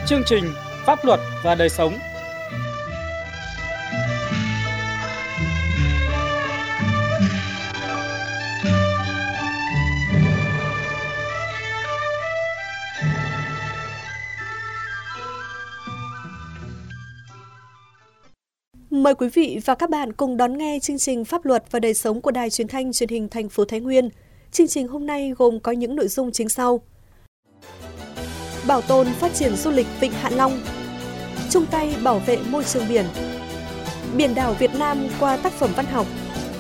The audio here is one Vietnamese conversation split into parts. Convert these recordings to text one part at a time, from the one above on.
Chương trình Pháp luật và đời sống. Mời quý vị và các bạn cùng đón nghe chương trình Pháp luật và đời sống của Đài Truyền thanh Truyền hình thành phố Thái Nguyên. Chương trình hôm nay gồm có những nội dung chính sau: bảo tồn phát triển du lịch Vịnh Hạ Long, chung tay bảo vệ môi trường biển, biển đảo Việt Nam qua tác phẩm văn học.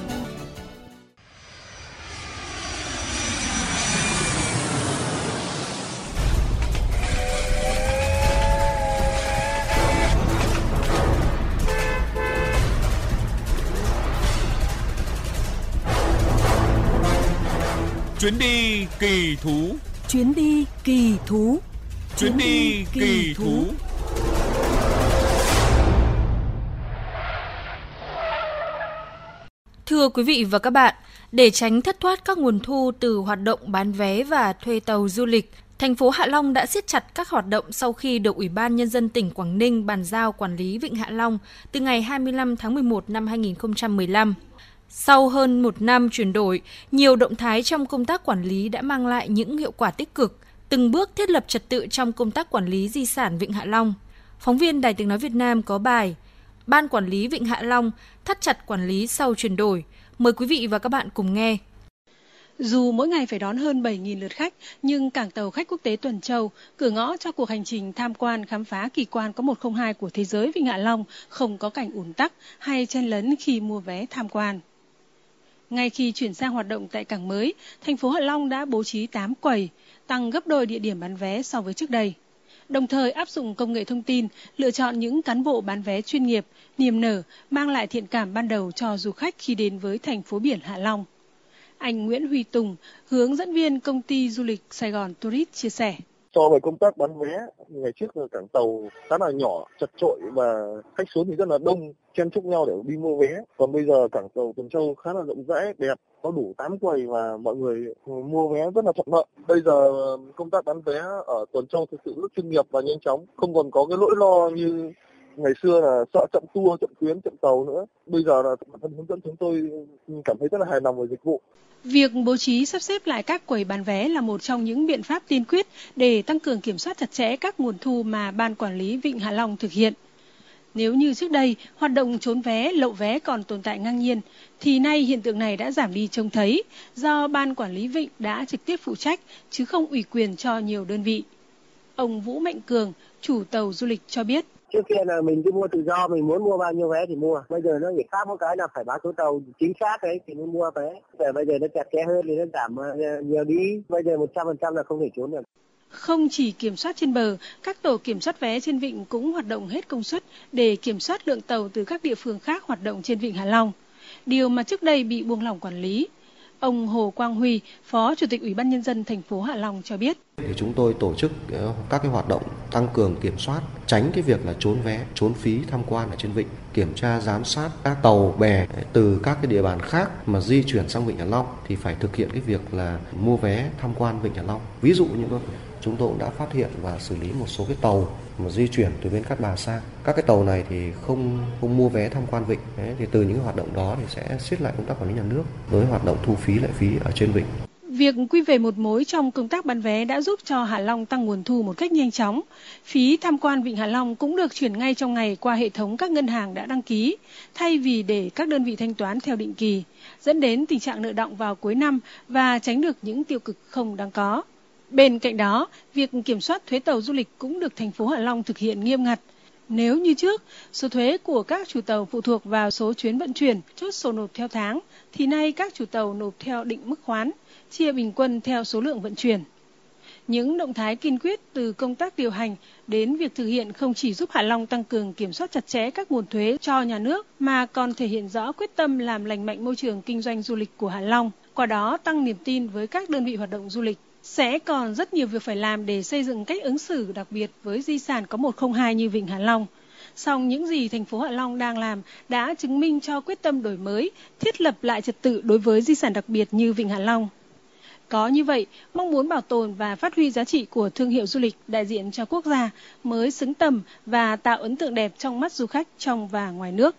Chuyến đi kỳ thú. Chuyến đi kỳ thú. Chuyến đi kỳ thú. Thưa quý vị và các bạn, để tránh thất thoát các nguồn thu từ hoạt động bán vé và thuê tàu du lịch, thành phố Hạ Long đã siết chặt các hoạt động sau khi được Ủy ban Nhân dân tỉnh Quảng Ninh bàn giao quản lý Vịnh Hạ Long từ ngày 25 tháng 11 năm 2015. Sau hơn một năm chuyển đổi, nhiều động thái trong công tác quản lý đã mang lại những hiệu quả tích cực, từng bước thiết lập trật tự trong công tác quản lý di sản Vịnh Hạ Long. Phóng viên Đài Tiếng nói Việt Nam có bài Ban quản lý Vịnh Hạ Long thắt chặt quản lý sau chuyển đổi. Mời quý vị và các bạn cùng nghe. Dù mỗi ngày phải đón hơn 7.000 lượt khách, nhưng cảng tàu khách quốc tế Tuần Châu, cửa ngõ cho cuộc hành trình tham quan khám phá kỳ quan có 102 của thế giới Vịnh Hạ Long không có cảnh ùn tắc hay chen lấn khi mua vé tham quan. Ngay khi chuyển sang hoạt động tại cảng mới, thành phố Hạ Long đã bố trí 8 quầy, tăng gấp đôi địa điểm bán vé so với trước đây. Đồng thời áp dụng công nghệ thông tin, lựa chọn những cán bộ bán vé chuyên nghiệp, niềm nở, mang lại thiện cảm ban đầu cho du khách khi đến với thành phố biển Hạ Long. Anh Nguyễn Huy Tùng, hướng dẫn viên công ty du lịch Sài Gòn Tourist chia sẻ. So với công tác bán vé, ngày trước cảng tàu khá là nhỏ, chật chội và khách xuống thì rất là đông, chen chúc nhau để đi mua vé. Còn bây giờ cảng tàu Tuần Châu khá là rộng rãi, đẹp, có đủ 8 quầy và mọi người mua vé rất là thuận lợi. Bây giờ công tác bán vé ở Tuần Châu thực sự rất chuyên nghiệp và nhanh chóng, không còn có cái nỗi lo như ngày xưa là sợ chậm tour, chậm tuyến, chậm tàu nữa. Bây giờ là bản thân hướng dẫn chúng tôi cảm thấy rất là hài lòng với dịch vụ. Việc bố trí sắp xếp lại các quầy bán vé là một trong những biện pháp tiên quyết để tăng cường kiểm soát chặt chẽ các nguồn thu mà Ban quản lý Vịnh Hạ Long thực hiện. Nếu như trước đây, hoạt động trốn vé, lậu vé còn tồn tại ngang nhiên, thì nay hiện tượng này đã giảm đi trông thấy do Ban quản lý Vịnh đã trực tiếp phụ trách chứ không ủy quyền cho nhiều đơn vị. Ông Vũ Mạnh Cường, chủ tàu du lịch cho biết. Trước kia là mình cứ mua tự do, mình muốn mua bao nhiêu vé thì mua. Bây giờ nó chỉ khác một cái là phải báo số tàu chính xác đấy thì mới mua vé. Bây giờ nó chặt chẽ hơn thì nó giảm nhiều đi. Bây giờ 100% là không thể trốn được. Không chỉ kiểm soát trên bờ, các tổ kiểm soát vé trên vịnh cũng hoạt động hết công suất để kiểm soát lượng tàu từ các địa phương khác hoạt động trên Vịnh Hạ Long. Điều mà trước đây bị buông lỏng quản lý. Ông Hồ Quang Huy, Phó Chủ tịch Ủy ban Nhân dân thành phố Hạ Long cho biết. Thì chúng tôi tổ chức các cái hoạt động tăng cường kiểm soát, tránh cái việc là trốn vé, trốn phí tham quan ở trên vịnh, kiểm tra giám sát các tàu bè từ các cái địa bàn khác mà di chuyển sang Vịnh Hạ Long thì phải thực hiện cái việc là mua vé tham quan Vịnh Hạ Long. Ví dụ như chúng tôi cũng đã phát hiện và xử lý một số cái tàu mà di chuyển từ Bến Cát Bà sang. Các cái tàu này thì không mua vé tham quan vịnh. Đấy, thì từ những hoạt động đó thì sẽ siết lại công tác quản lý nhà nước với hoạt động thu phí lệ phí ở trên vịnh. Việc quy về một mối trong công tác bán vé đã giúp cho Hạ Long tăng nguồn thu một cách nhanh chóng. Phí tham quan Vịnh Hạ Long cũng được chuyển ngay trong ngày qua hệ thống các ngân hàng đã đăng ký, thay vì để các đơn vị thanh toán theo định kỳ, dẫn đến tình trạng nợ đọng vào cuối năm và tránh được những tiêu cực không đáng có. Bên cạnh đó, việc kiểm soát thuế tàu du lịch cũng được thành phố Hạ Long thực hiện nghiêm ngặt. Nếu như trước, số thuế của các chủ tàu phụ thuộc vào số chuyến vận chuyển, chốt sổ nộp theo tháng, thì nay các chủ tàu nộp theo định mức khoán, chia bình quân theo số lượng vận chuyển. Những động thái kiên quyết từ công tác điều hành đến việc thực hiện không chỉ giúp Hạ Long tăng cường kiểm soát chặt chẽ các nguồn thuế cho nhà nước, mà còn thể hiện rõ quyết tâm làm lành mạnh môi trường kinh doanh du lịch của Hạ Long, qua đó tăng niềm tin với các đơn vị hoạt động du lịch. Sẽ còn rất nhiều việc phải làm để xây dựng cách ứng xử đặc biệt với di sản có 102 như Vịnh Hạ Long. Song những gì thành phố Hạ Long đang làm đã chứng minh cho quyết tâm đổi mới, thiết lập lại trật tự đối với di sản đặc biệt như Vịnh Hạ Long. Có như vậy, mong muốn bảo tồn và phát huy giá trị của thương hiệu du lịch đại diện cho quốc gia mới xứng tầm và tạo ấn tượng đẹp trong mắt du khách trong và ngoài nước.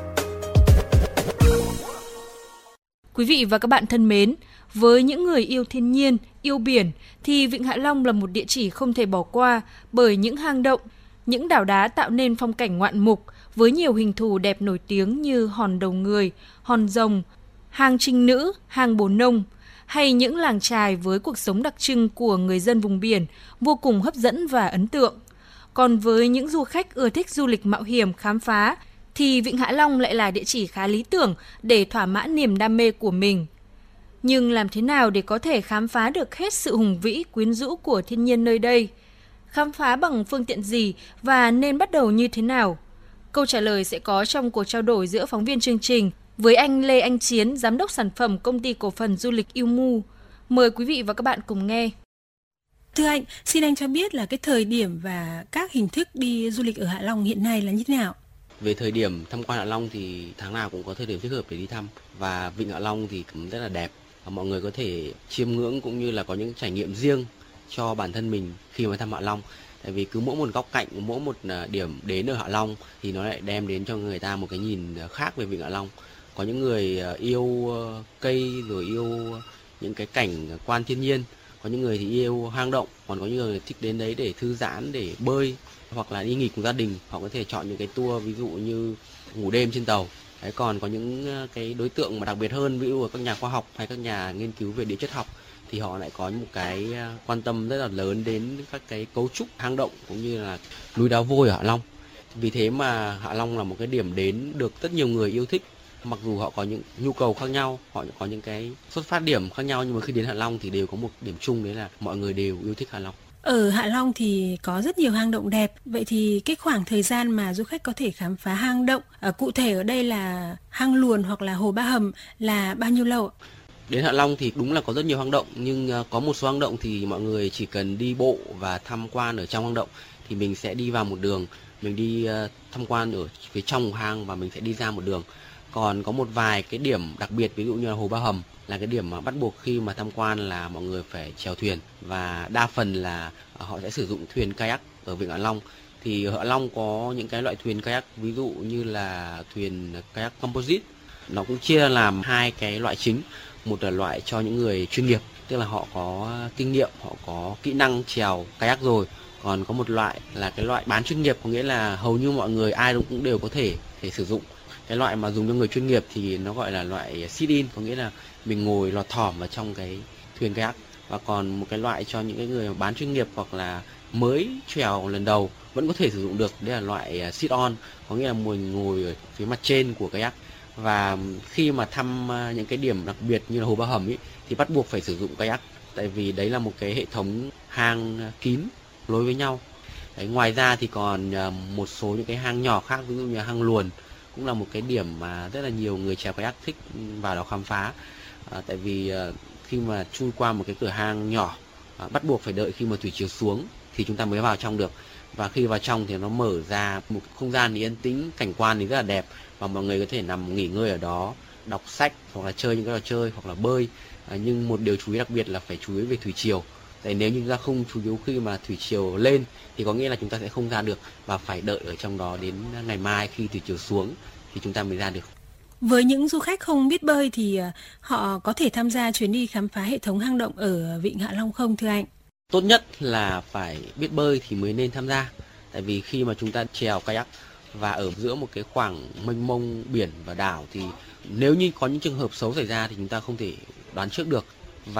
Quý vị và các bạn thân mến, với những người yêu thiên nhiên, yêu biển thì Vịnh Hạ Long là một địa chỉ không thể bỏ qua bởi những hang động, những đảo đá tạo nên phong cảnh ngoạn mục với nhiều hình thù đẹp nổi tiếng như hòn đầu người, hòn rồng, hang trinh nữ, hang bồ nông hay những làng chài với cuộc sống đặc trưng của người dân vùng biển vô cùng hấp dẫn và ấn tượng. Còn với những du khách ưa thích du lịch mạo hiểm khám phá thì Vịnh Hạ Long lại là địa chỉ khá lý tưởng để thỏa mãn niềm đam mê của mình. Nhưng làm thế nào để có thể khám phá được hết sự hùng vĩ quyến rũ của thiên nhiên nơi đây? Khám phá bằng phương tiện gì và nên bắt đầu như thế nào? Câu trả lời sẽ có trong cuộc trao đổi giữa phóng viên chương trình với anh Lê Anh Chiến, giám đốc sản phẩm công ty cổ phần du lịch Yêu. Mời quý vị và các bạn cùng nghe. Thưa anh, xin anh cho biết là cái thời điểm và các hình thức đi du lịch ở Hạ Long hiện nay là như thế nào? Về thời điểm tham quan Hạ Long thì tháng nào cũng có thời điểm thích hợp để đi thăm, và Vịnh Hạ Long thì cũng rất là đẹp. Mọi người có thể chiêm ngưỡng cũng như là có những trải nghiệm riêng cho bản thân mình khi mà thăm Hạ Long. Tại vì cứ mỗi một góc cạnh, mỗi một điểm đến ở Hạ Long thì nó lại đem đến cho người ta một cái nhìn khác về Vịnh Hạ Long. Có những người yêu cây rồi yêu những cái cảnh quan thiên nhiên, có những người thì yêu hang động, còn có những người thích đến đấy để thư giãn, để bơi hoặc là đi nghỉ cùng gia đình. Họ có thể chọn những cái tour ví dụ như ngủ đêm trên tàu. Đấy, còn có những cái đối tượng mà đặc biệt hơn, ví dụ các nhà khoa học hay các nhà nghiên cứu về địa chất học thì họ lại có một cái quan tâm rất là lớn đến các cái cấu trúc hang động cũng như là núi đá vôi ở Hạ Long. Vì thế mà Hạ Long là một cái điểm đến được rất nhiều người yêu thích. Mặc dù họ có những nhu cầu khác nhau, họ có những cái xuất phát điểm khác nhau, nhưng mà khi đến Hạ Long thì đều có một điểm chung, đấy là mọi người đều yêu thích Hạ Long. Ở Hạ Long thì có rất nhiều hang động đẹp. Vậy thì cái khoảng thời gian mà du khách có thể khám phá hang động, cụ thể ở đây là hang Luồn hoặc là Hồ Ba Hầm, là bao nhiêu lâu ạ? Đến Hạ Long thì đúng là có rất nhiều hang động, nhưng có một số hang động thì mọi người chỉ cần đi bộ và tham quan ở trong hang động thì mình sẽ đi vào một đường, mình đi tham quan ở phía trong hang và mình sẽ đi ra một đường. Còn có một vài cái điểm đặc biệt, ví dụ như là Hồ Ba Hầm là cái điểm mà bắt buộc khi mà tham quan là mọi người phải chèo thuyền, và đa phần là họ sẽ sử dụng thuyền kayak ở Vịnh Hạ Long. Thì ở Hạ Long có những cái loại thuyền kayak, ví dụ như là thuyền kayak composite. Nó cũng chia làm hai cái loại chính. Một là loại cho những người chuyên nghiệp, tức là họ có kinh nghiệm, họ có kỹ năng chèo kayak rồi. Còn có một loại là cái loại bán chuyên nghiệp, có nghĩa là hầu như mọi người ai cũng đều có thể sử dụng. Cái loại mà dùng cho người chuyên nghiệp thì nó gọi là loại sit-in, có nghĩa là mình ngồi lọt thỏm vào trong cái thuyền kayak. Và còn một cái loại cho những cái người bán chuyên nghiệp hoặc là mới chèo lần đầu vẫn có thể sử dụng được, đấy là loại sit-on, có nghĩa là mình ngồi ở phía mặt trên của kayak. Và khi mà thăm những cái điểm đặc biệt như là Hồ Ba Hầm ấy, thì bắt buộc phải sử dụng kayak, tại vì đấy là một cái hệ thống hang kín nối với nhau. Đấy, ngoài ra thì còn một số những cái hang nhỏ khác, ví dụ như hang Luồn cũng là một cái điểm mà rất là nhiều người chèo kayak thích vào đó khám phá. Tại vì khi mà chui qua một cái cửa hang nhỏ, bắt buộc phải đợi khi mà thủy chiều xuống thì chúng ta mới vào trong được. Và khi vào trong thì nó mở ra một không gian thì yên tĩnh, cảnh quan thì rất là đẹp, và mọi người có thể nằm nghỉ ngơi ở đó, đọc sách hoặc là chơi những cái trò chơi hoặc là bơi. Nhưng một điều chú ý đặc biệt là phải chú ý về thủy chiều. Tại nếu như chúng ta không chú ý khi mà thủy chiều lên thì có nghĩa là chúng ta sẽ không ra được, và phải đợi ở trong đó đến ngày mai khi thủy chiều xuống thì chúng ta mới ra được. Với những du khách không biết bơi thì họ có thể tham gia chuyến đi khám phá hệ thống hang động ở Vịnh Hạ Long không thưa anh? Tốt nhất là phải biết bơi thì mới nên tham gia. Tại vì khi mà chúng ta chèo kayak và ở giữa một cái khoảng mênh mông biển và đảo thì nếu như có những trường hợp xấu xảy ra thì chúng ta không thể đoán trước được.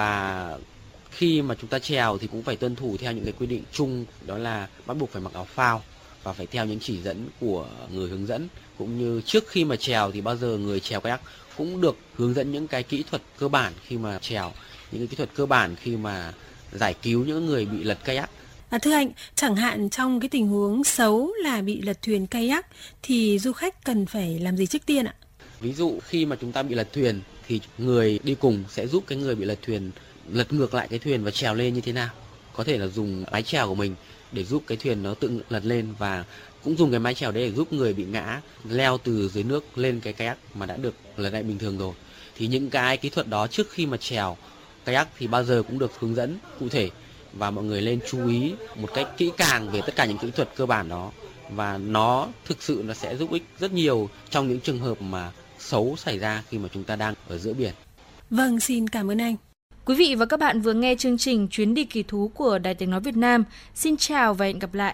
Và khi mà chúng ta chèo thì cũng phải tuân thủ theo những cái quy định chung, đó là bắt buộc phải mặc áo phao và phải theo những chỉ dẫn của người hướng dẫn. Cũng như trước khi mà chèo thì bao giờ người chèo kayak cũng được hướng dẫn những cái kỹ thuật cơ bản khi mà chèo, những cái kỹ thuật cơ bản khi mà giải cứu những người bị lật kayak. Thưa anh, chẳng hạn trong cái tình huống xấu là bị lật thuyền kayak thì du khách cần phải làm gì trước tiên ạ? Ví dụ khi mà chúng ta bị lật thuyền thì người đi cùng sẽ giúp cái người bị lật thuyền lật ngược lại cái thuyền và trèo lên như thế nào. Có thể là dùng mái chèo của mình để giúp cái thuyền nó tự lật lên, và cũng dùng cái mái chèo đấy để giúp người bị ngã leo từ dưới nước lên cái kayak mà đã được lật lại bình thường rồi. Thì những cái kỹ thuật đó trước khi mà chèo kayak thì bao giờ cũng được hướng dẫn cụ thể và mọi người lên chú ý một cách kỹ càng về tất cả những kỹ thuật cơ bản đó, và nó thực sự nó sẽ giúp ích rất nhiều trong những trường hợp mà xấu xảy ra khi mà chúng ta đang ở giữa biển. Vâng, xin cảm ơn anh. Quý vị và các bạn vừa nghe chương trình Chuyến đi kỳ thú của Đài Tiếng nói Việt Nam. Xin chào và hẹn gặp lại.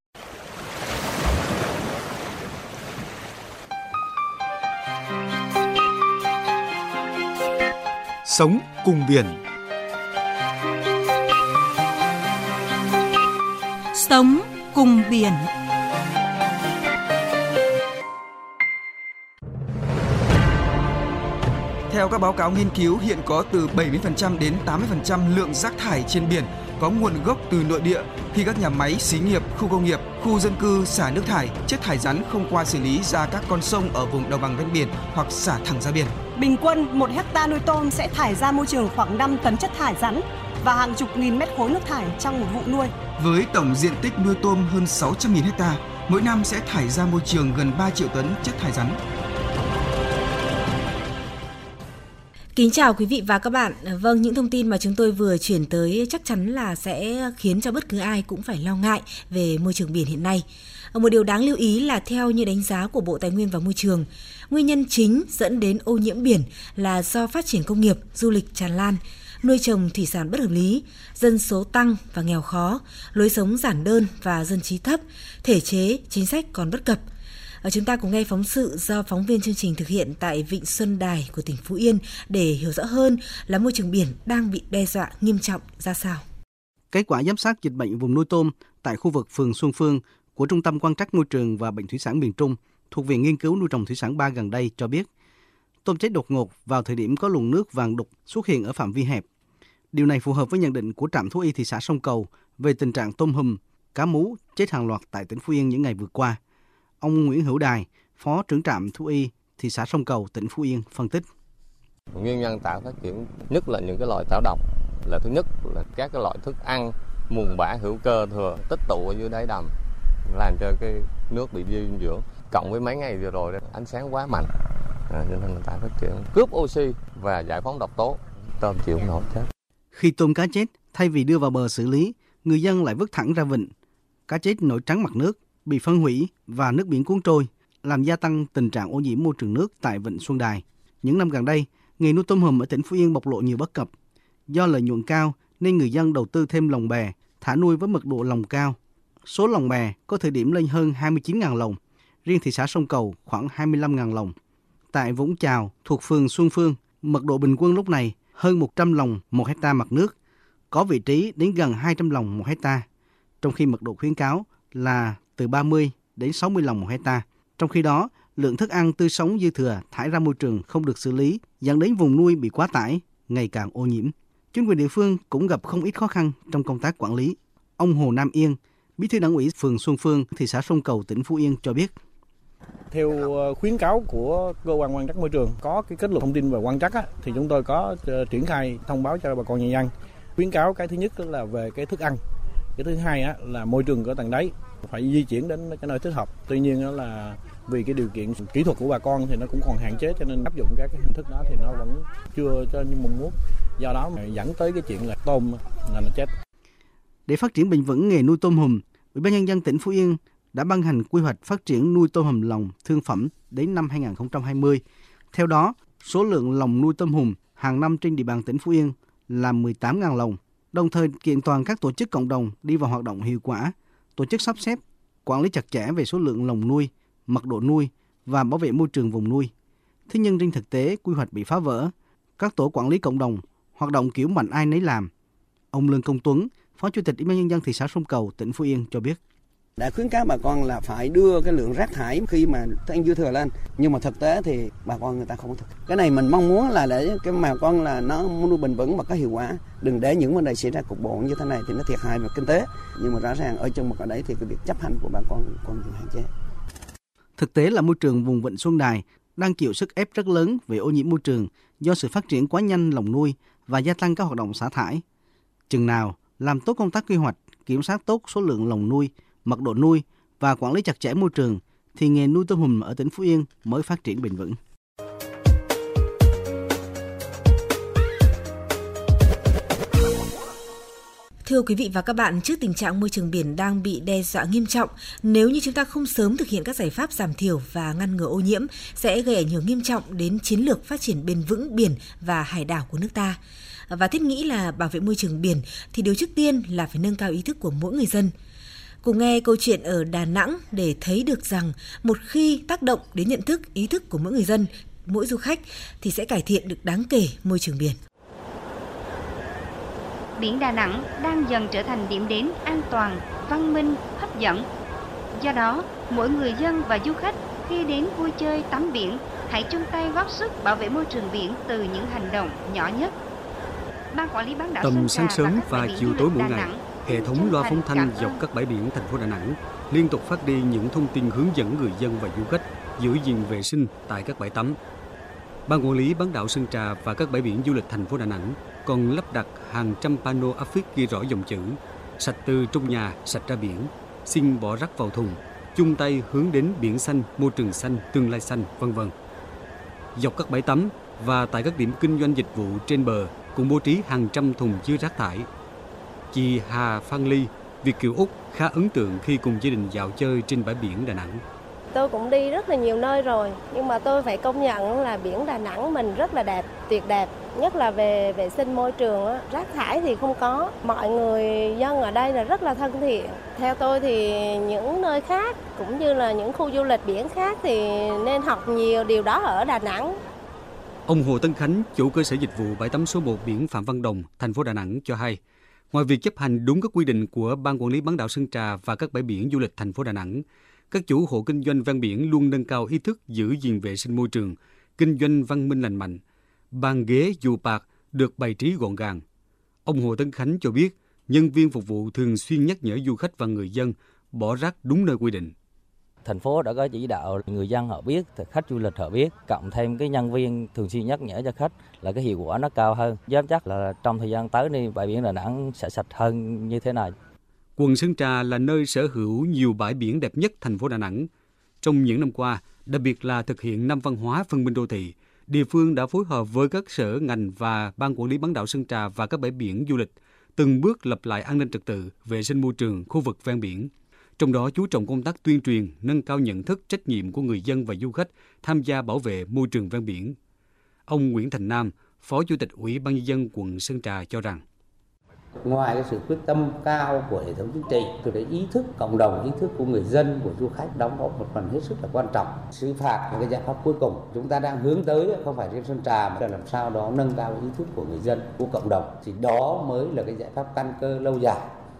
Sống cùng biển. Sống cùng biển. Theo các báo cáo nghiên cứu, hiện có từ 70% đến 80% lượng rác thải trên biển có nguồn gốc từ nội địa khi các nhà máy, xí nghiệp, khu công nghiệp, khu dân cư xả nước thải, chất thải rắn không qua xử lý ra các con sông ở vùng đồng bằng ven biển hoặc xả thẳng ra biển. Bình quân 1 hectare nuôi tôm sẽ thải ra môi trường khoảng 5 tấn chất thải rắn và hàng chục nghìn mét khối nước thải trong một vụ nuôi. Với tổng diện tích nuôi tôm hơn 600.000 hectare, mỗi năm sẽ thải ra môi trường gần 3 triệu tấn chất thải rắn. Kính chào quý vị và các bạn. Vâng, những thông tin mà chúng tôi vừa chuyển tới chắc chắn là sẽ khiến cho bất cứ ai cũng phải lo ngại về môi trường biển hiện nay. Một điều đáng lưu ý là theo như đánh giá của Bộ Tài nguyên và Môi trường, nguyên nhân chính dẫn đến ô nhiễm biển là do phát triển công nghiệp, du lịch tràn lan, nuôi trồng thủy sản bất hợp lý, dân số tăng và nghèo khó, lối sống giản đơn và dân trí thấp, thể chế, chính sách còn bất cập. Chúng ta cùng nghe phóng sự do phóng viên chương trình thực hiện tại Vịnh Xuân Đài của tỉnh Phú Yên để hiểu rõ hơn là môi trường biển đang bị đe dọa nghiêm trọng ra sao. Kết quả giám sát dịch bệnh vùng nuôi tôm tại khu vực phường Xuân Phương của Trung tâm Quan trắc Môi trường và Bệnh thủy sản miền Trung thuộc Viện Nghiên cứu Nuôi trồng Thủy sản 3 gần đây cho biết, tôm chết đột ngột vào thời điểm có luồng nước vàng đục xuất hiện ở phạm vi hẹp. Điều này phù hợp với nhận định của trạm thú y thị xã Sông Cầu về tình trạng tôm hùm, cá mú chết hàng loạt tại tỉnh Phú Yên những ngày vừa qua. Ông Nguyễn Hữu Đài, Phó trưởng trạm thú y thị xã Sông Cầu, tỉnh Phú Yên phân tích. Nguyên nhân tạo phát triển nhất là những cái loài tảo độc, là thứ nhất là các cái loại thức ăn mùn bã hữu cơ thừa tích tụ ở dưới đáy đầm làm cho cái nước bị dinh dưỡng, cộng với mấy ngày vừa rồi đó, ánh sáng quá mạnh cho nên là tạo phát triển cướp oxy và giải phóng độc tố, tôm chịu không nổi chết. Khi tôm cá chết, thay vì đưa vào bờ xử lý, người dân lại vứt thẳng ra vịnh. Cá chết nổi trắng mặt nước, bị phân hủy và nước biển cuốn trôi, làm gia tăng tình trạng ô nhiễm môi trường nước tại Vịnh Xuân Đài. Những năm gần đây, nghề nuôi tôm hùm ở tỉnh Phú Yên bộc lộ nhiều bất cập. Do lợi nhuận cao nên người dân đầu tư thêm lồng bè, thả nuôi với mật độ lồng cao. Số lồng bè có thời điểm lên hơn 29.000 lồng, riêng thị xã Sông Cầu khoảng 25.000 lồng. Tại Vũng Chào thuộc phường Xuân Phương, mật độ bình quân lúc này hơn 100 lồng 1 hectare mặt nước, có vị trí đến gần 200 lồng 1 hectare, trong khi mật độ khuyến cáo là từ 30 đến 60 lồng 1 hectare. Trong khi đó, lượng thức ăn tươi sống dư thừa thải ra môi trường không được xử lý, dẫn đến vùng nuôi bị quá tải, ngày càng ô nhiễm. Chính quyền địa phương cũng gặp không ít khó khăn trong công tác quản lý. Ông Hồ Nam Yên, Bí thư Đảng ủy phường Xuân Phương, thị xã Sông Cầu, tỉnh Phú Yên cho biết. Theo khuyến cáo của cơ quan quan trắc môi trường, có cái kết luận thông tin về quan trắc thì chúng tôi có triển khai thông báo cho bà con nhân dân. Khuyến cáo cái thứ nhất là về cái thức ăn, cái thứ hai là môi trường ở tầng đáy phải di chuyển đến cái nơi thích hợp. Tuy nhiên là vì cái điều kiện kỹ thuật của bà con thì nó cũng còn hạn chế, cho nên áp dụng các cái hình thức đó thì nó vẫn chưa cho như mong muốn. Do đó mà dẫn tới cái chuyện là tôm là nó chết. Để phát triển bền vững nghề nuôi tôm hùm, Ủy ban nhân dân tỉnh Phú Yên đã ban hành quy hoạch phát triển nuôi tôm hùm lồng thương phẩm đến năm 2020. Theo đó, số lượng lồng nuôi tôm hùm hàng năm trên địa bàn tỉnh Phú Yên là 18.000 lồng. Đồng thời kiện toàn các tổ chức cộng đồng đi vào hoạt động hiệu quả, tổ chức sắp xếp, quản lý chặt chẽ về số lượng lồng nuôi, mật độ nuôi và bảo vệ môi trường vùng nuôi. Thế nhưng trên thực tế, quy hoạch bị phá vỡ, các tổ quản lý cộng đồng hoạt động kiểu mạnh ai nấy làm. Ông Lương Công Tuấn, Phó Chủ tịch Ủy ban nhân dân thị xã Sông Cầu, tỉnh Phú Yên cho biết. Đã khuyến cáo bà con là phải đưa cái lượng rác thải khi mà thức ăn dư thừa lên, nhưng mà thực tế thì bà con người ta không có thực. Cái này mình mong muốn là để cái bà con là nó nuôi bền vững và có hiệu quả, đừng để những vấn đề xảy ra cục bộ như thế này thì nó thiệt hại về kinh tế. Nhưng mà rõ ràng ở trong một cái đấy thì cái việc chấp hành của bà con còn nhiều hạn chế. Thực tế là môi trường vùng Vịnh Xuân Đài đang chịu sức ép rất lớn về ô nhiễm môi trường do sự phát triển quá nhanh lồng nuôi và gia tăng các hoạt động xả thải. Chừng nào làm tốt công tác quy hoạch, kiểm soát tốt số lượng lồng nuôi, mật độ nuôi và quản lý chặt chẽ môi trường thì nghề nuôi tôm hùm ở tỉnh Phú Yên mới phát triển bền vững. Thưa quý vị và các bạn, trước tình trạng môi trường biển đang bị đe dọa nghiêm trọng, nếu như chúng ta không sớm thực hiện các giải pháp giảm thiểu và ngăn ngừa ô nhiễm, sẽ gây ảnh hưởng nghiêm trọng đến chiến lược phát triển bền vững biển và hải đảo của nước ta. Và thiết nghĩ là bảo vệ môi trường biển thì điều trước tiên là phải nâng cao ý thức của mỗi người dân. Cùng nghe câu chuyện ở Đà Nẵng để thấy được rằng một khi tác động đến nhận thức, ý thức của mỗi người dân, mỗi du khách thì sẽ cải thiện được đáng kể môi trường biển. Biển Đà Nẵng đang dần trở thành điểm đến an toàn, văn minh, hấp dẫn. Do đó, mỗi người dân và du khách khi đến vui chơi tắm biển, hãy chung tay góp sức bảo vệ môi trường biển từ những hành động nhỏ nhất. Ban quản lý bán đảo Tầm sáng sớm và chiều tối mỗi ngày, hệ thống loa phóng thanh dọc các bãi biển thành phố Đà Nẵng liên tục phát đi những thông tin hướng dẫn người dân và du khách giữ gìn vệ sinh tại các bãi tắm. Ban quản lý bán đảo Sơn Trà và các bãi biển du lịch thành phố Đà Nẵng còn lắp đặt hàng trăm pano áp phích ghi rõ dòng chữ sạch từ trong nhà, sạch ra biển, xin bỏ rác vào thùng, chung tay hướng đến biển xanh, môi trường xanh, tương lai xanh, v.v. Dọc các bãi tắm và tại các điểm kinh doanh dịch vụ trên bờ cũng bố trí hàng trăm thùng chứa rác thải. Chị Hà Phan Ly, Việt kiều Úc khá ấn tượng khi cùng gia đình dạo chơi trên bãi biển Đà Nẵng. Tôi cũng đi rất là nhiều nơi rồi, nhưng mà tôi phải công nhận là biển Đà Nẵng mình rất là đẹp, tuyệt đẹp. Nhất là về vệ sinh môi trường, rác thải thì không có. Mọi người dân ở đây là rất là thân thiện. Theo tôi thì những nơi khác cũng như là những khu du lịch biển khác thì nên học nhiều điều đó ở Đà Nẵng. Ông Hồ Tấn Khánh, chủ cơ sở dịch vụ bãi tắm số 1 biển Phạm Văn Đồng, thành phố Đà Nẵng cho hay, ngoài việc chấp hành đúng các quy định của Ban quản lý bán đảo Sơn Trà và các bãi biển du lịch thành phố Đà Nẵng, các chủ hộ kinh doanh ven biển luôn nâng cao ý thức giữ gìn vệ sinh môi trường, kinh doanh văn minh lành mạnh. Bàn ghế dù bạc được bày trí gọn gàng. Ông Hồ Tấn Khánh cho biết, nhân viên phục vụ thường xuyên nhắc nhở du khách và người dân bỏ rác đúng nơi quy định. Thành phố đã có chỉ đạo người dân họ biết, khách du lịch họ biết, cộng thêm cái nhân viên thường xuyên nhắc nhở cho khách là cái hiệu quả nó cao hơn. Dám chắc là trong thời gian tới đi bãi biển Đà Nẵng sẽ sạch hơn như thế này. Quận Sơn Trà là nơi sở hữu nhiều bãi biển đẹp nhất thành phố Đà Nẵng. Trong những năm qua, đặc biệt là thực hiện năm văn hóa văn minh đô thị, địa phương đã phối hợp với các sở ngành và Ban quản lý bán đảo Sơn Trà và các bãi biển du lịch, từng bước lập lại an ninh trật tự, vệ sinh môi trường khu vực ven biển. Trong đó chú trọng công tác tuyên truyền, nâng cao nhận thức trách nhiệm của người dân và du khách tham gia bảo vệ môi trường ven biển. Ông Nguyễn Thành Nam, Phó Chủ tịch Ủy ban Nhân dân quận Sơn Trà cho rằng, ngoài cái sự quyết tâm cao của hệ thống chính trị, từ cái ý thức cộng đồng, ý thức của người dân, của du khách đóng góp một phần hết sức là quan trọng. Xử phạt là cái giải pháp cuối cùng chúng ta đang hướng tới, không phải trên Sơn Trà mà là làm sao đó nâng cao ý thức của người dân, của cộng đồng, thì đó mới là cái giải pháp căn cơ lâu dài.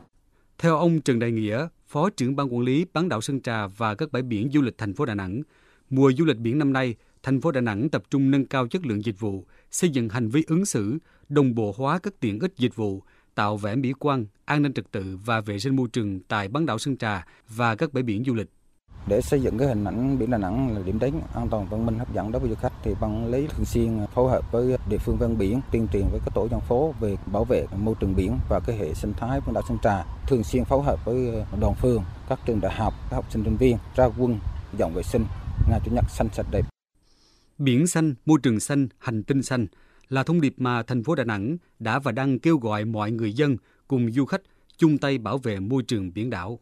Theo ông Trần Đại Nghĩa, Phó trưởng Ban quản lý bán đảo Sơn Trà và các bãi biển du lịch thành phố Đà Nẵng, mùa du lịch biển năm nay, thành phố Đà Nẵng tập trung nâng cao chất lượng dịch vụ, xây dựng hành vi ứng xử, đồng bộ hóa các tiện ích dịch vụ, tạo vẻ mỹ quan, an ninh trật tự và vệ sinh môi trường tại bán đảo Sơn Trà và các bãi biển du lịch. Để xây dựng cái hình ảnh biển Đà Nẵng là điểm đến an toàn, văn minh, hấp dẫn đối với du khách, thì ban quản lý thường xuyên phối hợp với địa phương ven biển, tuyên truyền với các tổ dân phố về bảo vệ môi trường biển và cái hệ sinh thái bán đảo Sơn Trà, thường xuyên phối hợp với đoàn phường, các trường đại học, các học sinh sinh viên ra quân dọn vệ sinh ngày chủ nhật xanh sạch đẹp. Biển xanh, môi trường xanh, hành tinh xanh là thông điệp mà thành phố Đà Nẵng đã và đang kêu gọi mọi người dân cùng du khách chung tay bảo vệ môi trường biển đảo.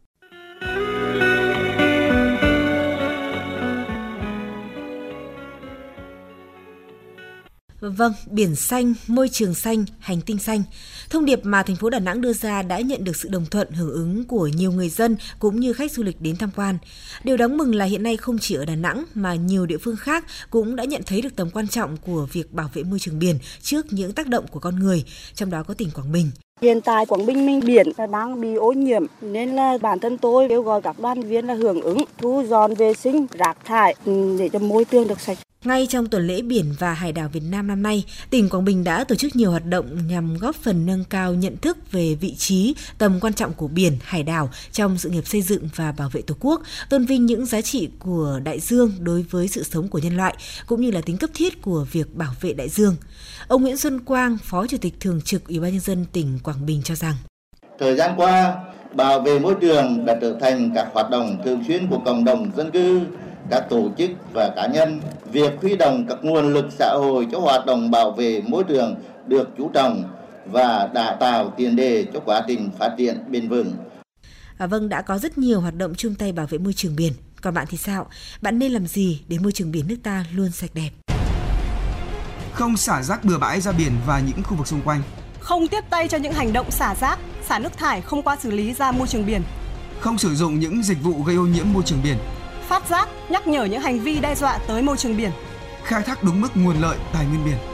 Vâng, biển xanh, môi trường xanh, hành tinh xanh. Thông điệp mà thành phố Đà Nẵng đưa ra đã nhận được sự đồng thuận hưởng ứng của nhiều người dân cũng như khách du lịch đến tham quan. Điều đáng mừng là hiện nay không chỉ ở Đà Nẵng mà nhiều địa phương khác cũng đã nhận thấy được tầm quan trọng của việc bảo vệ môi trường biển trước những tác động của con người, trong đó có tỉnh Quảng Bình. Hiện tại Quảng Bình mình biển đang bị ô nhiễm nên là bản thân tôi kêu gọi các đoàn viên là hưởng ứng thu dọn vệ sinh rác thải để cho môi trường được sạch. Ngay trong tuần lễ biển và hải đảo Việt Nam năm nay, tỉnh Quảng Bình đã tổ chức nhiều hoạt động nhằm góp phần nâng cao nhận thức về vị trí, tầm quan trọng của biển, hải đảo trong sự nghiệp xây dựng và bảo vệ Tổ quốc, tôn vinh những giá trị của đại dương đối với sự sống của nhân loại, cũng như là tính cấp thiết của việc bảo vệ đại dương. Ông Nguyễn Xuân Quang, Phó Chủ tịch Thường trực Ủy ban Nhân dân tỉnh Quảng Bình cho rằng, thời gian qua, bảo vệ môi trường đã trở thành các hoạt động thường xuyên của cộng đồng dân cư, các tổ chức và cá nhân. Việc huy động các nguồn lực xã hội cho hoạt động bảo vệ môi trường được chú trọng, và đã tạo tiền đề cho quá trình phát triển bền vững. Vâng, đã có rất nhiều hoạt động chung tay bảo vệ môi trường biển. Còn bạn thì sao? Bạn nên làm gì để môi trường biển nước ta luôn sạch đẹp? Không xả rác bừa bãi ra biển và những khu vực xung quanh. Không tiếp tay cho những hành động xả rác, xả nước thải không qua xử lý ra môi trường biển. Không sử dụng những dịch vụ gây ô nhiễm môi trường biển. Phát giác, nhắc nhở những hành vi đe dọa tới môi trường biển. Khai thác đúng mức nguồn lợi tài nguyên biển.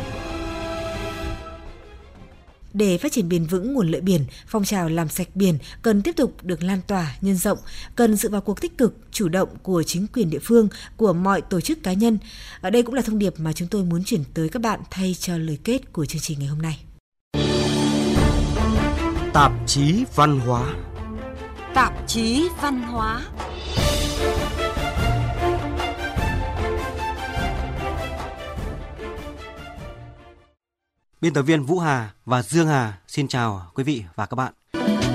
Để phát triển bền vững nguồn lợi biển, phong trào làm sạch biển cần tiếp tục được lan tỏa, nhân rộng, cần sự vào cuộc tích cực, chủ động của chính quyền địa phương, của mọi tổ chức cá nhân. Ở đây cũng là thông điệp mà chúng tôi muốn chuyển tới các bạn thay cho lời kết của chương trình ngày hôm nay. Tạp chí văn hóa. Tạp chí văn hóa. Biên tập viên Vũ Hà và Dương Hà xin chào quý vị và các bạn.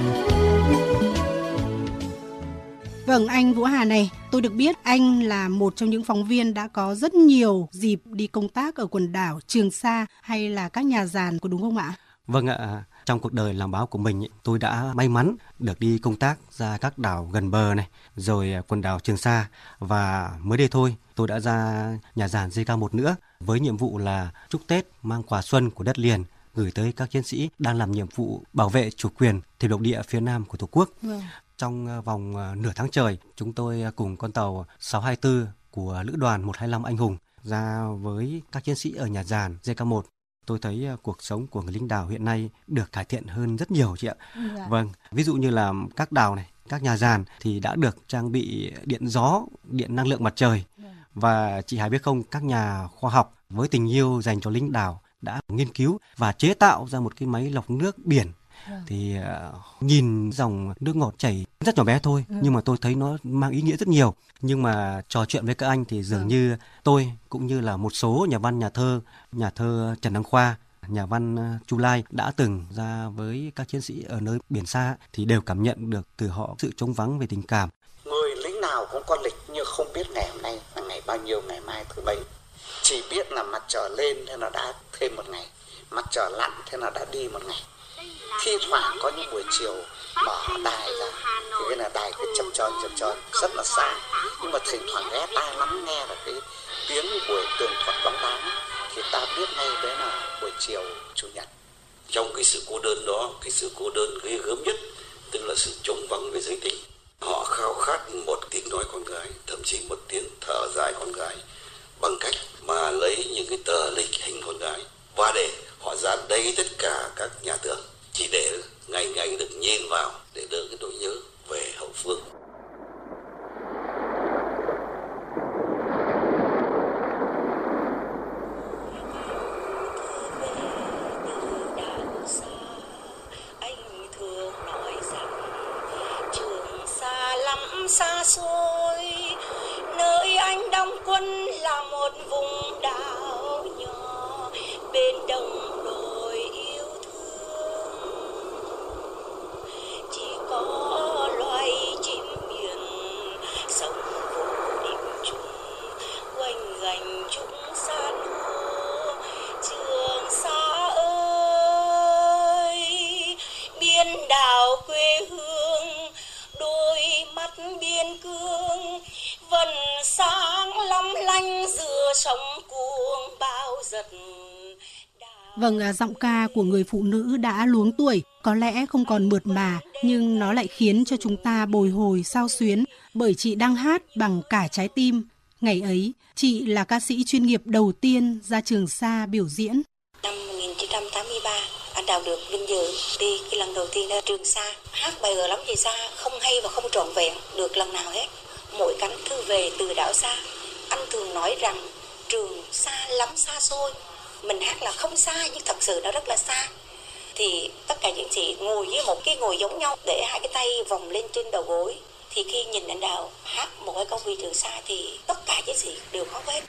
Vâng, anh Vũ Hà này, tôi được biết anh là một trong những phóng viên đã có rất nhiều dịp đi công tác ở quần đảo Trường Sa hay là các nhà giàn, có đúng không ạ? Vâng ạ, trong cuộc đời làm báo của mình, tôi đã may mắn được đi công tác ra các đảo gần bờ này, rồi quần đảo Trường Sa, và mới đây thôi tôi đã ra nhà giàn JK1 nữa với nhiệm vụ là chúc Tết mang quà xuân của đất liền gửi tới các chiến sĩ đang làm nhiệm vụ bảo vệ chủ quyền thềm lục địa phía Nam của Tổ quốc. Trong vòng nửa tháng trời, chúng tôi cùng con tàu 624 của Lữ đoàn 125 Anh Hùng ra với các chiến sĩ ở nhà giàn JK1. Tôi thấy cuộc sống của người lính đảo hiện nay được cải thiện hơn rất nhiều chị ạ. Vâng, ví dụ như là các đảo này, các nhà giàn thì đã được trang bị điện gió, điện năng lượng mặt trời. Và chị Hải biết không, các nhà khoa học với tình yêu dành cho lính đảo đã nghiên cứu và chế tạo ra một cái máy lọc nước biển. Thì nhìn dòng nước ngọt chảy rất nhỏ bé thôi, nhưng mà tôi thấy nó mang ý nghĩa rất nhiều. Nhưng mà trò chuyện với các anh thì dường như tôi cũng như là một số nhà văn, nhà thơ Trần Đăng Khoa, nhà văn Chu Lai đã từng ra với các chiến sĩ ở nơi biển xa thì đều cảm nhận được từ họ sự trống vắng về tình cảm. Người lính nào cũng có lịch nhưng không biết ngày hôm nay là ngày bao nhiêu, ngày mai thứ mấy. Chỉ biết là mặt trời lên thế là đã thêm một ngày, mặt trời lặn thế là đã đi một ngày. Thi thoảng có những buổi chiều mở đài ra thì cái là đài cứ chập chờn rất là xa, nhưng mà thỉnh thoảng ghé tai lắng nghe là cái tiếng buổi tường thuật bóng đá thì ta biết ngay đấy là buổi chiều chủ nhật. Trong cái sự cô đơn đó, cái sự cô đơn ghê gớm nhất tức là sự trống vắng về giới tính. Họ khao khát một tiếng nói con gái, thậm chí một tiếng thở dài con gái, bằng cách mà lấy những cái tờ lịch hình con gái và để họ dán đầy tất cả các nhà tường, chỉ để ngày ngày được nhìn vào để đỡ cái nỗi nhớ về hậu phương. Xa xôi nơi anh đóng quân là một vùng đảo nhỏ bên đồng đồi yêu thương, chỉ có loài chim biển sống vô điểm chung quanh gành chúng san hô. Trường Sa ơi, biên đảo quê hương, đôi mắt biên cương vẫn sáng long lanh giữa sóng cuồng bao giật. Vâng, giọng ca của người phụ nữ đã luống tuổi, có lẽ không còn mượt mà, nhưng nó lại khiến cho chúng ta bồi hồi xao xuyến, bởi chị đang hát bằng cả trái tim. Ngày ấy, chị là ca sĩ chuyên nghiệp đầu tiên ra Trường Sa biểu diễn. Năm 1983, anh Đào được vinh dự đi cái lần đầu tiên ra Trường Sa. Hát bài Ở Lắm Về Xa không hay và không trọn vẹn được lần nào hết. Mỗi cánh thư về từ đảo xa, anh thường nói rằng Trường Sa lắm xa xôi. Mình hát là không xa nhưng thật sự nó rất là xa. Thì tất cả những chị ngồi với một cái ngồi giống nhau để hai cái tay vòng lên trên đầu gối. Thì khi nhìn anh Đào hát một cái câu vì Trường Sa thì tất cả những chị đều khóc hết.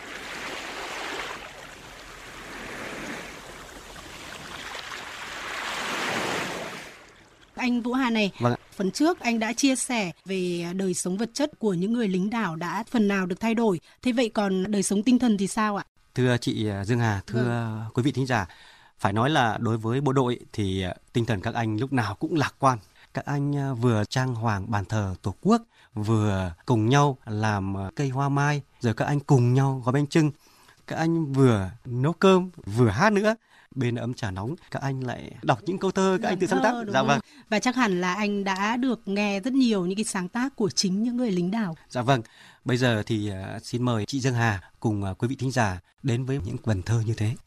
Anh Vũ Hà này, phần trước anh đã chia sẻ về đời sống vật chất của những người lính đảo đã phần nào được thay đổi. Thế vậy còn đời sống tinh thần thì sao ạ? Thưa chị Dương Hà, thưa quý vị thính giả, Phải nói là đối với bộ đội thì tinh thần các anh lúc nào cũng lạc quan. Các anh vừa trang hoàng bàn thờ Tổ quốc, vừa cùng nhau làm cây hoa mai, rồi các anh cùng nhau gói bánh chưng. Các anh vừa nấu cơm, vừa hát nữa. Bên ấm trà nóng, các anh lại đọc những câu thơ các anh tự sáng tác. Dạ vâng. Và chắc hẳn là anh đã được nghe rất nhiều những cái sáng tác của chính những người lính đảo. Dạ vâng. Bây giờ thì xin mời chị Dương Hà cùng quý vị thính giả đến với những vần thơ như thế.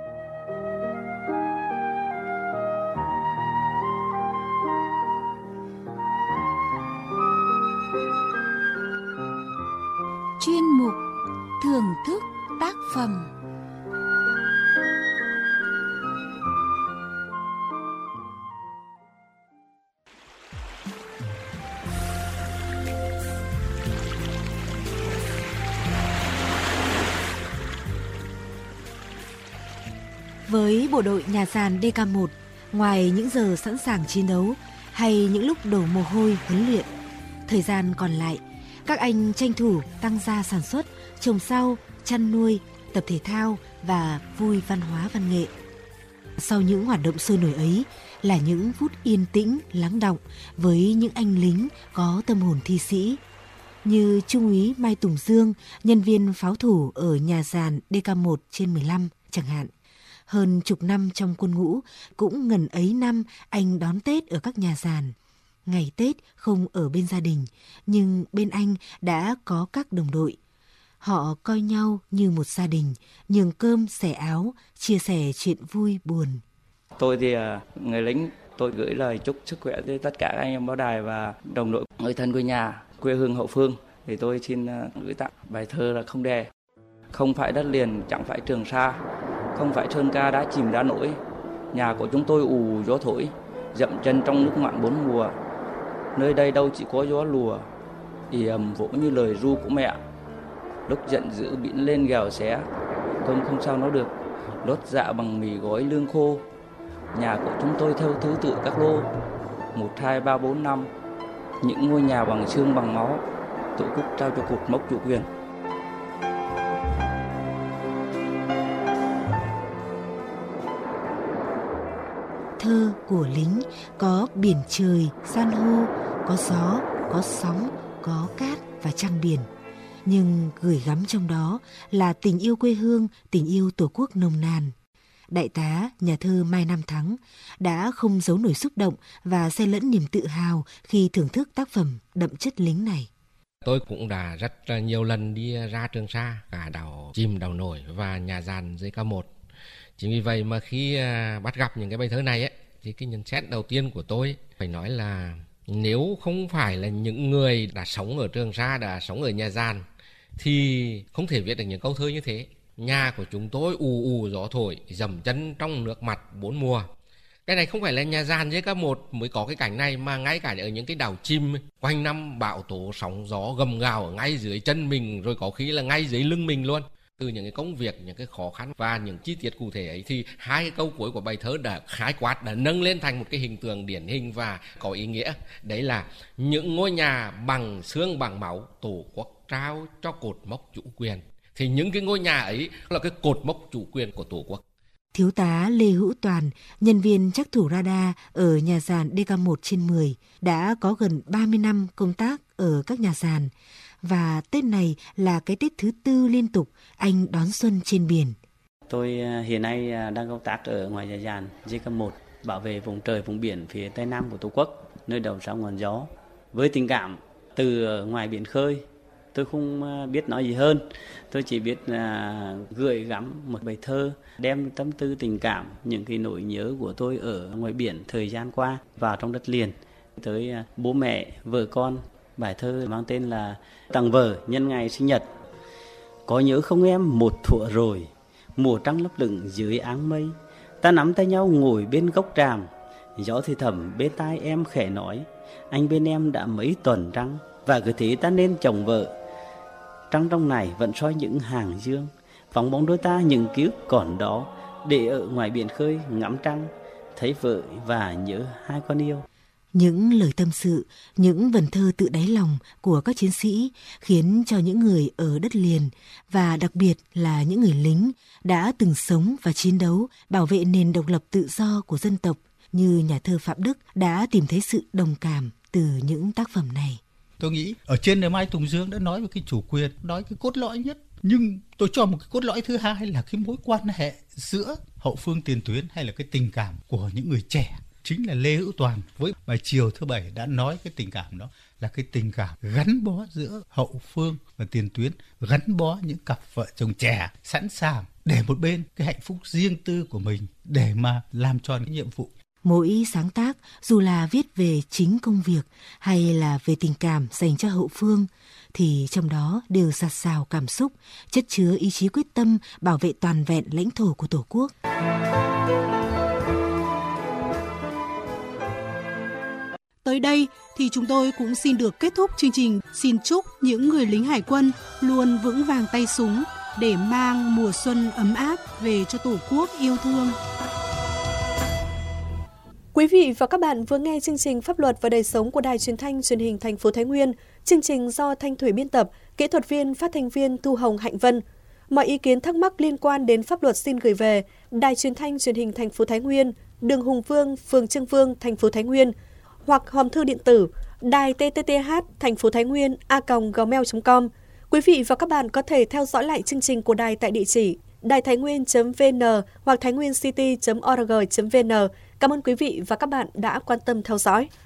Chuyên mục thưởng thức tác phẩm. Với bộ đội nhà giàn DK1, ngoài những giờ sẵn sàng chiến đấu hay những lúc đổ mồ hôi huấn luyện, thời gian còn lại, các anh tranh thủ tăng gia sản xuất, trồng rau, chăn nuôi, tập thể thao và vui văn hóa văn nghệ. Sau những hoạt động sôi nổi ấy là những phút yên tĩnh, lắng đọng với những anh lính có tâm hồn thi sĩ, như Trung úy Mai Tùng Dương, nhân viên pháo thủ ở nhà giàn DK1/15 chẳng hạn. Hơn chục năm trong quân ngũ, cũng ngần ấy năm anh đón Tết ở các nhà giàn. Ngày Tết không ở bên gia đình, nhưng bên anh đã có các đồng đội. Họ coi nhau như một gia đình, nhường cơm, xẻ áo, chia sẻ chuyện vui buồn. Tôi thì người lính, tôi gửi lời chúc sức khỏe tới tất cả các anh em báo đài và đồng đội, người thân quê nhà, quê hương hậu phương. Thì tôi xin gửi tặng bài thơ là Không Đè. Không phải đất liền, chẳng phải Trường Sa, không phải sơn ca đã chìm đã nổi. Nhà của chúng tôi ù gió thổi, dậm chân trong nước mặn bốn mùa. Nơi đây đâu chỉ có gió lùa, ì ầm vỗ như lời ru của mẹ. Lúc giận dữ bịn lên gào xé, cơm không sao nói được, lót dạ bằng mì gói lương khô. Nhà của chúng tôi theo thứ tự các lô, 1, 2, 3, 4, 5. Những ngôi nhà bằng xương bằng máu, Tổ quốc trao cho cột mốc chủ quyền. Thơ của lính có biển trời, san hô, có gió, có sóng, có cát và trăng biển. Nhưng gửi gắm trong đó là tình yêu quê hương, tình yêu Tổ quốc nồng nàn. Đại tá, nhà thơ Mai Nam Thắng đã không giấu nổi xúc động và xen lẫn niềm tự hào khi thưởng thức tác phẩm đậm chất lính này. Tôi cũng đã rất nhiều lần đi ra Trường Sa, cả đảo Chìm, đảo Nổi và nhà giàn DK1. Chính vì vậy mà khi bắt gặp những cái bài thơ này ấy, thì cái nhận xét đầu tiên của tôi phải nói là nếu không phải là những người đã sống ở Trường Sa, đã sống ở nhà giàn thì không thể viết được những câu thơ như thế. Nhà của chúng tôi ù ù gió thổi, dầm chân trong nước mặt bốn mùa. Cái này không phải là nhà giàn DK1 mới có cái cảnh này, mà ngay cả ở những cái đảo chim quanh năm bão tố sóng gió gầm gào ở ngay dưới chân mình, rồi có khi là ngay dưới lưng mình luôn. Từ những cái công việc, những cái khó khăn và những chi tiết cụ thể ấy thì hai cái câu cuối của bài thơ đã khái quát, đã nâng lên thành một cái hình tượng điển hình và có ý nghĩa. Đấy là những ngôi nhà bằng xương bằng máu, Tổ quốc trao cho cột mốc chủ quyền. Thì những cái ngôi nhà ấy là cái cột mốc chủ quyền của Tổ quốc. Thiếu tá Lê Hữu Toàn, nhân viên trắc thủ radar ở nhà giàn DK1/10, đã có gần 30 năm công tác ở các nhà giàn. Và Tết này là cái Tết thứ 4 liên tục anh đón xuân trên biển. Tôi hiện nay đang công tác ở ngoài nhà giàn DK1, bảo vệ vùng trời vùng biển phía tây nam của Tổ quốc, nơi đầu sóng ngọn gió. Với tình cảm từ ngoài biển khơi, tôi không biết nói gì hơn. Tôi chỉ biết gửi gắm một bài thơ, đem tâm tư tình cảm, những cái nỗi nhớ của tôi ở ngoài biển thời gian qua vào trong đất liền, tới bố mẹ, vợ con. Bài thơ mang tên là Tặng vợ nhân ngày sinh nhật. Có nhớ không em một thuở rồi, mùa trăng lấp lửng dưới áng mây, ta nắm tay nhau ngồi bên gốc tràm, gió thì thầm bên tai em khẽ nói, anh bên em đã mấy tuần trăng, và cứ thế ta nên chồng vợ. Trăng trong này vẫn soi những hàng dương, phóng bóng đôi ta những ký ức còn đó, để ở ngoài biển khơi ngắm trăng, thấy vợ và nhớ hai con yêu. Những lời tâm sự, những vần thơ tự đáy lòng của các chiến sĩ khiến cho những người ở đất liền và đặc biệt là những người lính đã từng sống và chiến đấu bảo vệ nền độc lập tự do của dân tộc như nhà thơ Phạm Đức đã tìm thấy sự đồng cảm từ những tác phẩm này. Tôi nghĩ ở trên này Mai Tùng Dương đã nói về cái chủ quyền, nói cái cốt lõi nhất. Nhưng tôi cho một cái cốt lõi thứ hai là cái mối quan hệ giữa hậu phương tiền tuyến hay là cái tình cảm của những người trẻ. Chính là Lê Hữu Toàn với bài Chiều thứ 7 đã nói cái tình cảm đó là cái tình cảm gắn bó giữa hậu phương và tiền tuyến, gắn bó những cặp vợ chồng trẻ sẵn sàng để một bên cái hạnh phúc riêng tư của mình để mà làm tròn cái nhiệm vụ. Mỗi sáng tác, dù là viết về chính công việc hay là về tình cảm dành cho hậu phương, thì trong đó đều dạt dào cảm xúc, chất chứa ý chí quyết tâm bảo vệ toàn vẹn lãnh thổ của Tổ quốc. Tới đây thì chúng tôi cũng xin được kết thúc chương trình. Xin chúc những người lính hải quân luôn vững vàng tay súng để mang mùa xuân ấm áp về cho Tổ quốc yêu thương. Quý vị và các bạn vừa nghe chương trình Pháp luật và đời sống của Đài Truyền thanh Truyền hình thành phố Thái Nguyên. Chương trình do Thanh Thủy biên tập, kỹ thuật viên, phát thanh viên Thu Hồng, Hạnh Vân. Mọi ý kiến thắc mắc liên quan đến pháp luật xin gửi về Đài Truyền thanh Truyền hình thành phố Thái Nguyên, đường Hùng Vương, phường Trương Vương, thành phố Thái Nguyên, hoặc hòm thư điện tử đài tthth thành phố Thái Nguyên @gmail.com. Quý vị và các bạn có thể theo dõi lại chương trình của đài tại địa chỉ đàitháinnguyên.vn hoặc thainguincity.org.vn. Cảm ơn quý vị và các bạn đã quan tâm theo dõi.